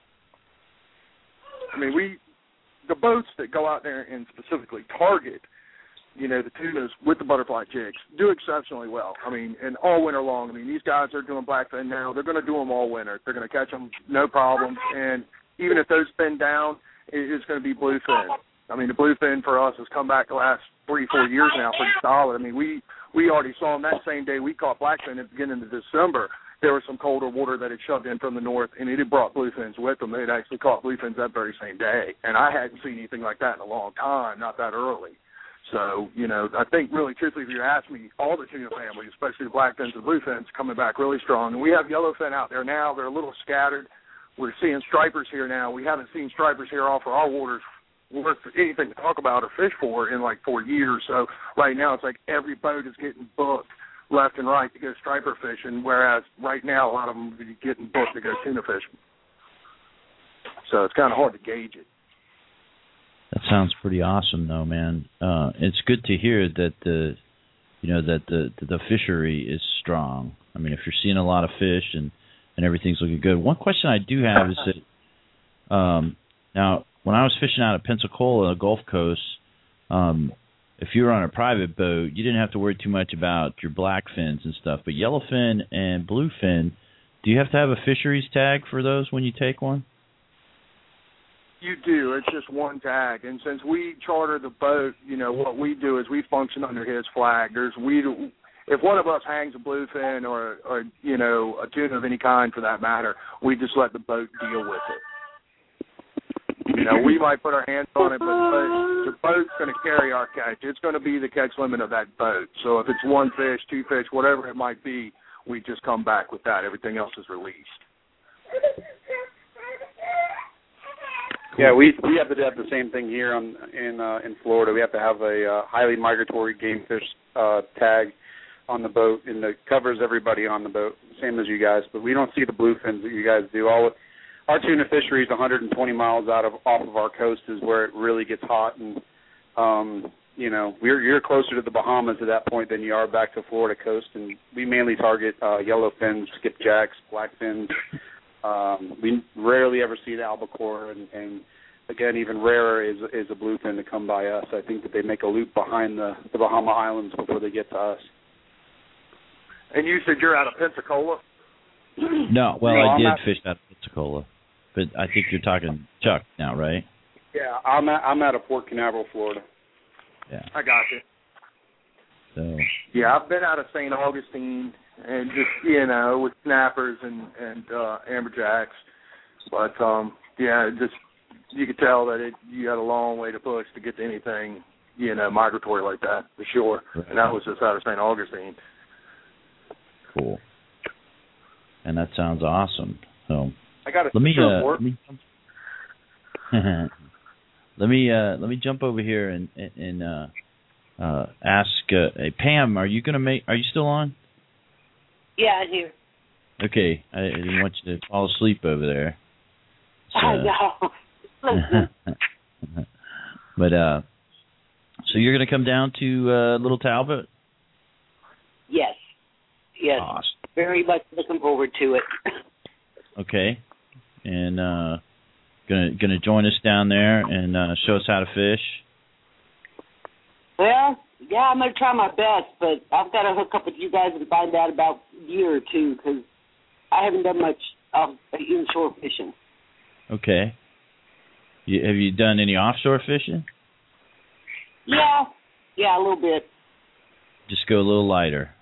I mean, the boats that go out there and specifically target, the tunas with the butterfly jigs do exceptionally well. I mean, and all winter long. I mean, these guys are doing blackfin now. They're going to do them all winter. They're going to catch them no problem. And even if those spin down, it's going to be bluefin. I mean, the bluefin for us has come back the last 3-4 years now pretty solid. I mean, we already saw them that same day we caught blackfin at the beginning of December. There was some colder water that had shoved in from the north, and it had brought bluefins with them. They had actually caught bluefins that very same day. And I hadn't seen anything like that in a long time, not that early. So, I think really truthfully, if you ask me, all the tuna families, especially the blackfins and bluefins, coming back really strong. And we have yellowfin out there now. They're a little scattered. We're seeing stripers here now. We haven't seen stripers here off of our waters worth anything to talk about or fish for in like 4 years. So right now it's like every boat is getting booked left and right to go striper fishing, whereas right now a lot of them are getting booked to go tuna fishing. So it's kind of hard to gauge it. That sounds pretty awesome, though, man. It's good to hear that the fishery is strong. I mean, if you're seeing a lot of fish and everything's looking good. One question I do have is that now when I was fishing out of Pensacola, the Gulf Coast, if you were on a private boat, you didn't have to worry too much about your black fins and stuff. But yellowfin and bluefin, do you have to have a fisheries tag for those when you take one? You do. It's just one tag. And since we charter the boat, what we do is we function under his flag. If one of us hangs a bluefin or a tuna of any kind for that matter, we just let the boat deal with it. We might put our hands on it, but the boat's going to carry our catch. It's going to be the catch limit of that boat. So if it's one fish, two fish, whatever it might be, we just come back with that. Everything else is released. Yeah, we have to have the same thing here in Florida. We have to have a highly migratory game fish tag on the boat, and it covers everybody on the boat, same as you guys. But we don't see the bluefins that you guys do. Our tuna fishery is 120 miles off of our coast is where it really gets hot, and you're closer to the Bahamas at that point than you are back to Florida coast, and we mainly target yellowfins, skipjacks, blackfins. We rarely ever see the albacore, and again, even rarer is a bluefin to come by us. I think that they make a loop behind the Bahama Islands before they get to us. And you said you're out of Pensacola? No, well, I did fish out of Pensacola, but I think you're talking Chuck now, right? Yeah, I'm out of Port Canaveral, Florida. Yeah, I got you. So yeah, I've been out of St. Augustine and just with snappers and amberjacks, but just you could tell that you had a long way to push to get to anything migratory like that for sure, right. And that was just out of St. Augustine. Cool. And that sounds awesome. So I got let me jump over here and ask Pam, are you still on? Yeah, I'm here. Okay, I didn't want you to fall asleep over there. So. But so you're going to come down to Little Talbot? Yes. Awesome. Very much looking forward to it. Okay, and gonna join us down there and show us how to fish. Well, yeah, I'm gonna try my best, but I've got to hook up with you guys and find out about a year or two because I haven't done much inshore fishing. Okay. Have you done any offshore fishing? Yeah, a little bit. Just go a little lighter.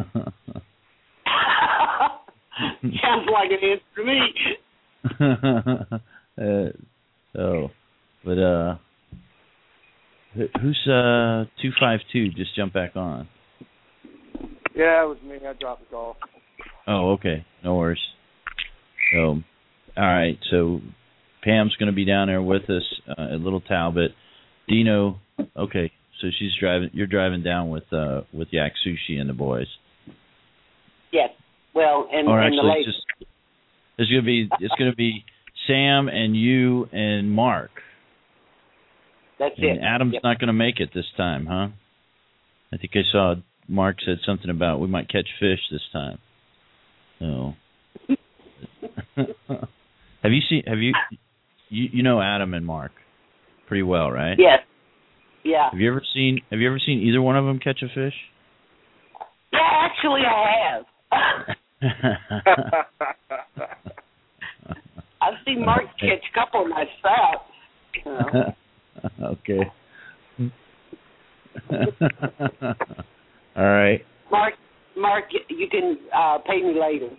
Sounds like an answer to me. Who's 252? Just jump back on. Yeah, it was me. I dropped the call. Oh, okay. No worries. So, all right. So, Pam's going to be down there with us at Little Talbot. Dino, okay. So she's driving. You're driving down with Yak Sushi and the boys. Yes. Well, and actually, the ladies. It's going to be Sam and you and Mark. That's and it. Adam's not going to make it this time, huh? I think I saw Mark said something about we might catch fish this time. So, you know Adam and Mark pretty well, right? Yes. Yeah. Have you ever seen either one of them catch a fish? Yeah, actually I have. I've seen Mark catch a couple of nice trout. Okay. All right. Mark, you can pay me later.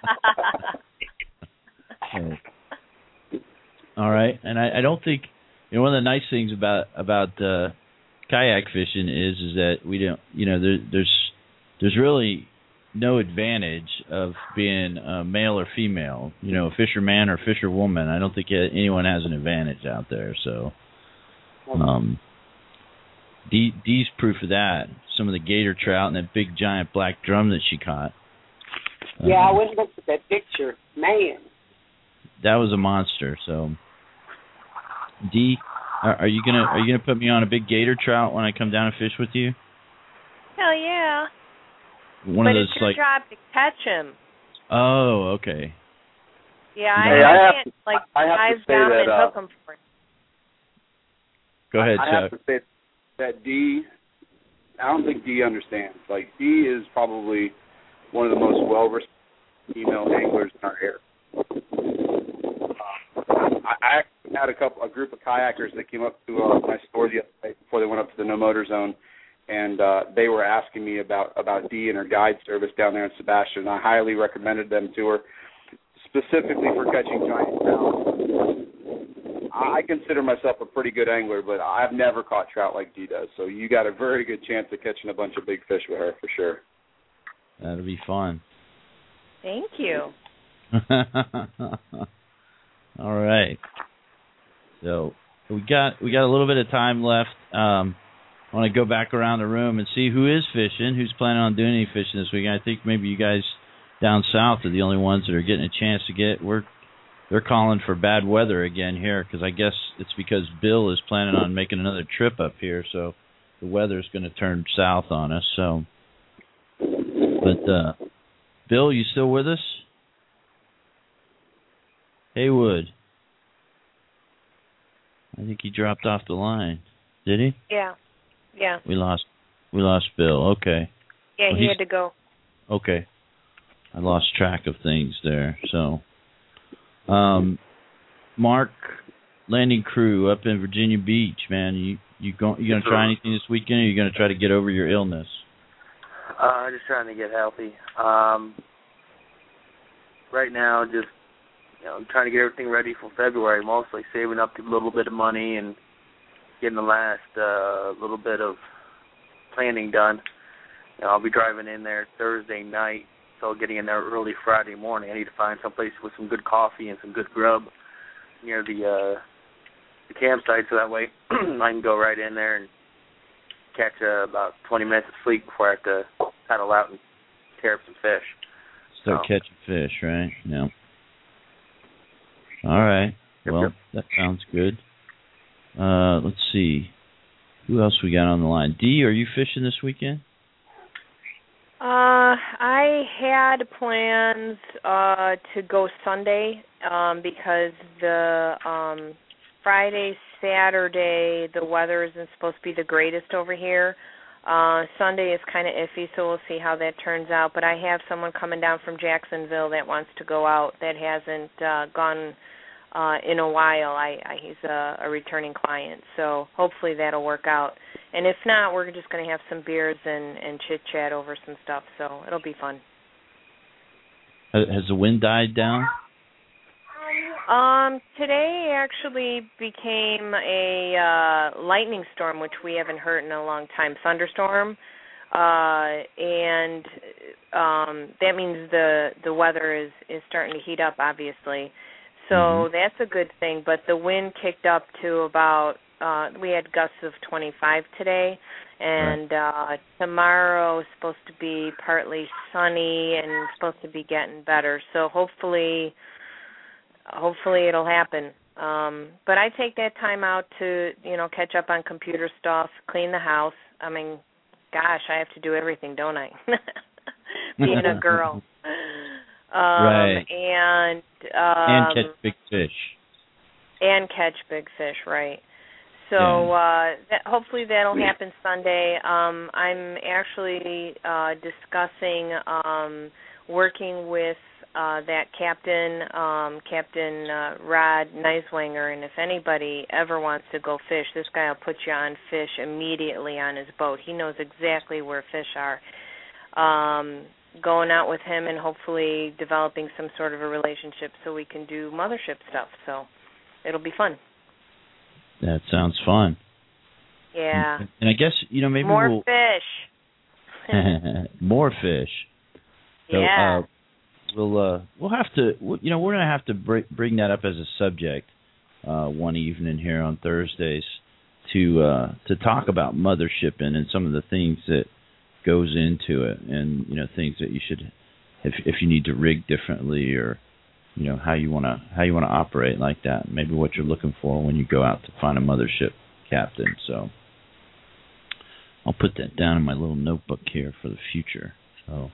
All right, and I don't think one of the nice things about kayak fishing is that we don't, there's really no advantage of being male or female. Fisherman or fisherwoman. I don't think anyone has an advantage out there. So, Dee's proof of that. Some of the gator trout and that big giant black drum that she caught. Yeah, I went and looked at that picture. Man, that was a monster. So, Dee, are you gonna put me on a big gator trout when I come down and fish with you? Hell yeah. One of those, it's your job to catch him. Oh, okay. Yeah, I can't dive down and hook him for you. Go ahead, I have to say that Dee, I don't think Dee understands. Like, Dee is probably one of the most well-respected female anglers in our area. I actually had a group of kayakers that came up to my store the other day before they went up to the no motor zone, and they were asking me about Dee and her guide service down there in Sebastian. I highly recommended them to her, specifically for catching giant trout. I consider myself a pretty good angler, but I've never caught trout like Dee does. So you got a very good chance of catching a bunch of big fish with her for sure. That'll be fun. Thank you. All right. So we got a little bit of time left. I want to go back around the room and see who is fishing, who's planning on doing any fishing this weekend. I think maybe you guys down south are the only ones that are getting a chance to get. They're calling for bad weather again here because I guess it's because Bill is planning on making another trip up here, so the weather's going to turn south on us. So, but Bill, you still with us? Haywood. I think he dropped off the line. Did he? Yeah. We lost Bill. Okay. Yeah, he had to go. Okay. I lost track of things there. So, Mark, landing crew up in Virginia Beach, man. You gonna try anything this weekend, or are you gonna try to get over your illness? Just trying to get healthy. Right now, just I'm trying to get everything ready for February, mostly saving up a little bit of money and getting the last little bit of planning done. I'll be driving in there Thursday night, so getting in there early Friday morning. I need to find someplace with some good coffee and some good grub near the campsite, so that way I can go right in there and catch about 20 minutes of sleep before I have to paddle out and tear up some fish. Start catching fish, right? Yeah. All right. Well, that sounds good. Let's see. Who else we got on the line? Dee, are you fishing this weekend? I had plans to go Sunday because the Friday, Saturday, the weather isn't supposed to be the greatest over here. Sunday is kind of iffy, so we'll see how that turns out. But I have someone coming down from Jacksonville that wants to go out that hasn't gone in a while. He's a returning client, so hopefully that'll work out. And if not, we're just going to have some beers and chit-chat over some stuff, so it'll be fun. Has the wind died down? Today actually became a lightning storm, which we haven't heard in a long time, thunderstorm. And that means the weather is starting to heat up, obviously. So that's a good thing. But the wind kicked up to about, we had gusts of 25 today. And tomorrow is supposed to be partly sunny and supposed to be getting better. So hopefully it'll happen. But I take that time out to, catch up on computer stuff, clean the house. I mean, gosh, I have to do everything, don't I? Being a girl. Right. And catch big fish. And catch big fish, right. So hopefully that'll happen Sunday. I'm actually discussing working with that Captain Rod Neiswanger, and if anybody ever wants to go fish, this guy will put you on fish immediately on his boat. He knows exactly where fish are. Going out with him and hopefully developing some sort of a relationship so we can do mothership stuff. So it'll be fun. That sounds fun. Yeah. And I guess, maybe more fish. More fish. So, yeah. We'll have to, we're going to have to bring that up as a subject one evening here on Thursdays to talk about mothershipping and some of the things that goes into it, and things that you should, if you need to rig differently, or how you want to operate like that. Maybe what you're looking for when you go out to find a mothership captain. So I'll put that down in my little notebook here for the future. So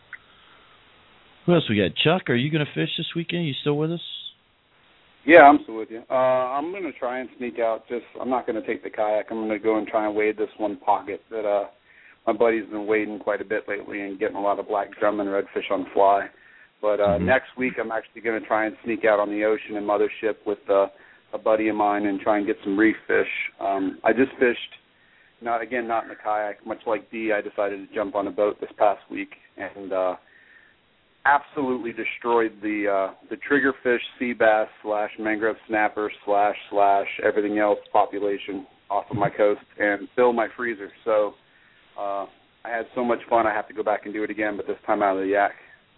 who else we got? Chuck, are you going to fish this weekend? You still with us? Yeah, I'm still with you. I'm going to try and sneak out. I'm not going to take the kayak. I'm going to go and try and wade this one pocket that my buddy's been wading quite a bit lately and getting a lot of black drum and redfish on fly. But next week I'm actually going to try and sneak out on the ocean and mothership with a buddy of mine and try and get some reef fish. I just fished, not in the kayak. Much like Dee, I decided to jump on a boat this past week and absolutely destroyed the triggerfish, sea bass / mangrove snapper / everything else population off of my coast and fill my freezer. So I had so much fun. I have to go back and do it again, but this time out of the yak.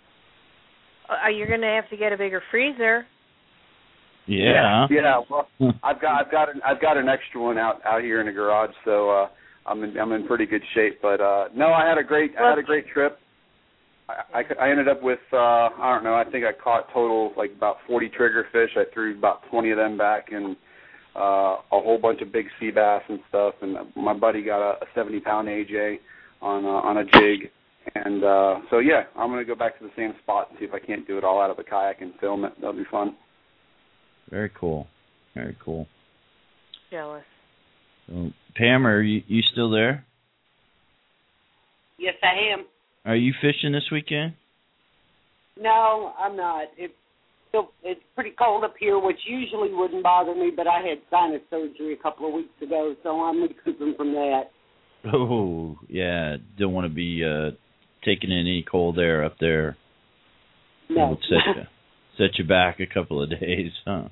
You're going to have to get a bigger freezer. Yeah. Yeah. Well, I've got an extra one out here in the garage, so I'm in pretty good shape. But no, I had a great trip. I ended up with I don't know. I think I caught total like about 40 triggerfish. I threw about 20 of them back, and a whole bunch of big sea bass and stuff. And my buddy got a 70-pound AJ on a jig. And so yeah, I'm gonna go back to the same spot and see if I can't do it all out of the kayak and film it. That'll be fun. Very cool. Very cool. Jealous. So, Pam, are you still there? Yes, I am. Are you fishing this weekend? No, I'm not. It's pretty cold up here, which usually wouldn't bother me, but I had sinus surgery a couple of weeks ago, so I'm recouping from that. Oh, yeah. Don't want to be taking in any cold air up there. No. It would set you back a couple of days, huh?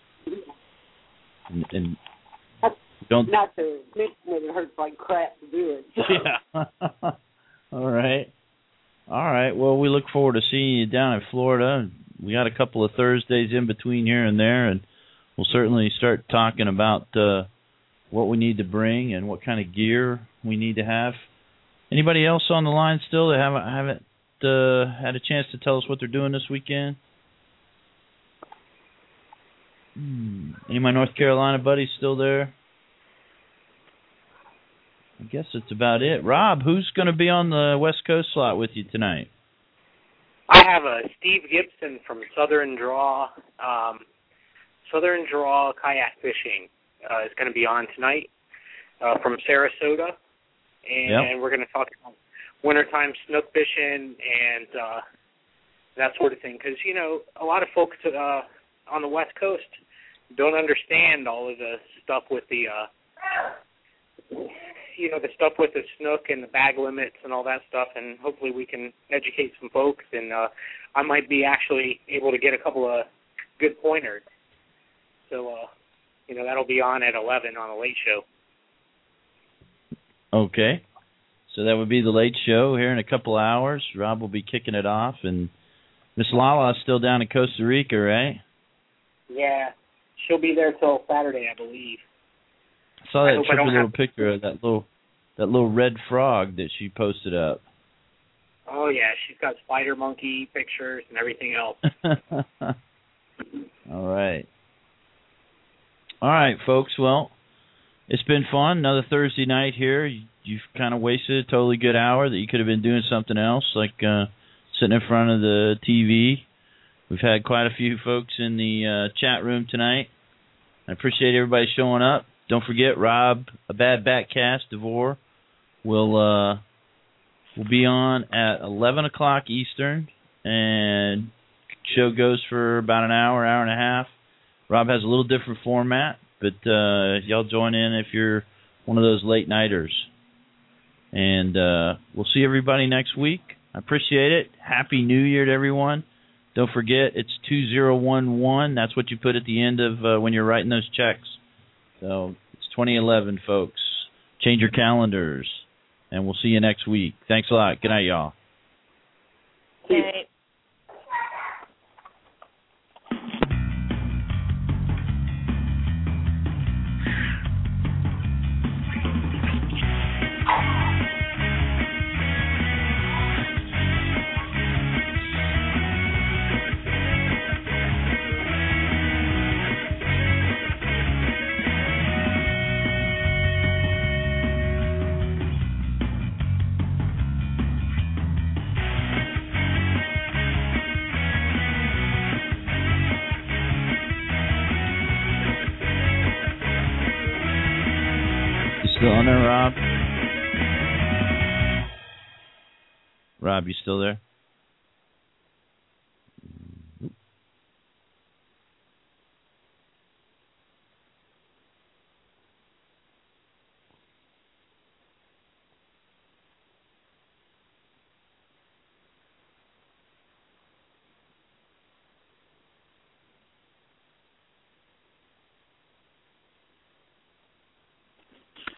And don't. Not to mention that it hurts like crap to do it. So. Yeah. All right. Well, we look forward to seeing you down in Florida. We got a couple of Thursdays in between here and there, and we'll certainly start talking about what we need to bring and what kind of gear we need to have. Anybody else on the line still that haven't had a chance to tell us what they're doing this weekend? Any of my North Carolina buddies still there? I guess that's about it. Rob, who's going to be on the West Coast slot with you tonight? I have Steve Gibson from Southern Draw Kayak Fishing is going to be on tonight from Sarasota, and we're going to talk about wintertime snook fishing and that sort of thing. Because a lot of folks on the West Coast don't understand all of the stuff with the the stuff with the snook and the bag limits and all that stuff, and hopefully we can educate some folks, and I might be actually able to get a couple of good pointers. So, that'll be on at 11 on the Late Show. Okay. So that would be the Late Show here in a couple hours. Rob will be kicking it off, and Miss Lala is still down in Costa Rica, right? Yeah. She'll be there till Saturday, I believe. I saw that trippy little picture of that little red frog that she posted up. Oh yeah, she's got spider monkey pictures and everything else. All right, folks. Well, it's been fun. Another Thursday night here. You've kind of wasted a totally good hour that you could have been doing something else, like sitting in front of the TV. We've had quite a few folks in the chat room tonight. I appreciate everybody showing up. Don't forget, Rob, A Bad Backcast, DeVore, will be on at 11 o'clock Eastern, and show goes for about an hour and a half. Rob has a little different format, but y'all join in if you're one of those late nighters. And we'll see everybody next week. I appreciate it. Happy New Year to everyone. Don't forget, it's 2011. That's what you put at the end of when you're writing those checks. So it's 2011, folks. Change your calendars, and we'll see you next week. Thanks a lot. Good night, y'all. Okay. Still on there, Rob? Rob, you still there?